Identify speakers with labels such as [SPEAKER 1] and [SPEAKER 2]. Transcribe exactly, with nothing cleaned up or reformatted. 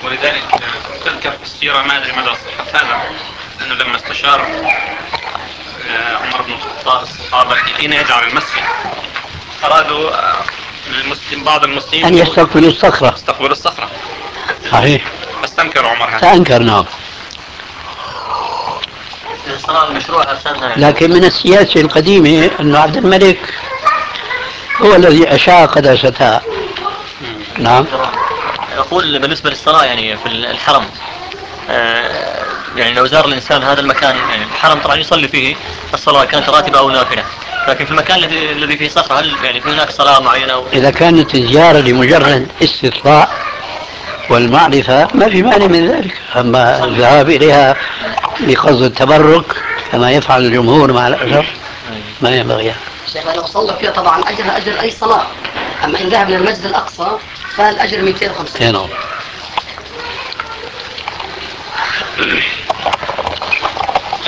[SPEAKER 1] ولذلك تذكر في السيرة، ما أدري مدى صحة هذا، أنه لما استشار عمر بن الخطاب الصحابة حين يجعل المسجد، أرادوا المسلم بعض المسلمين
[SPEAKER 2] أن يستقبلوا الصخرة
[SPEAKER 1] يستقبلوا الصخرة.
[SPEAKER 2] صحيح.
[SPEAKER 1] فاستنكر عمر هذا.
[SPEAKER 2] فأنكر نعم. لكن من السياسة القديمة أن عبد الملك هو الذي أشاع قداستها. نعم.
[SPEAKER 3] أقول بالنسبة للصلاة يعني في الحرم، آه يعني لو زار الإنسان هذا المكان، يعني الحرم طبعا يصلي فيه الصلاة كانت راتبة أو نافلة، لكن في المكان الذي الذي فيه صخرة هل يعني في هناك صلاة معينة أو...
[SPEAKER 2] إذا كانت الزيارة لمجرد استطلاع والمعرفة ما في مانع من ذلك، أما الذهاب إليها بقصد التبرك كما يفعل الجمهور مع الأسف ما ينبغي.
[SPEAKER 4] شيخ لو صلى فيها طبعا أجر أجر أي صلاة، أما إن ذهب إلى المسجد الأقصى فالأجر مئتين وخمسين.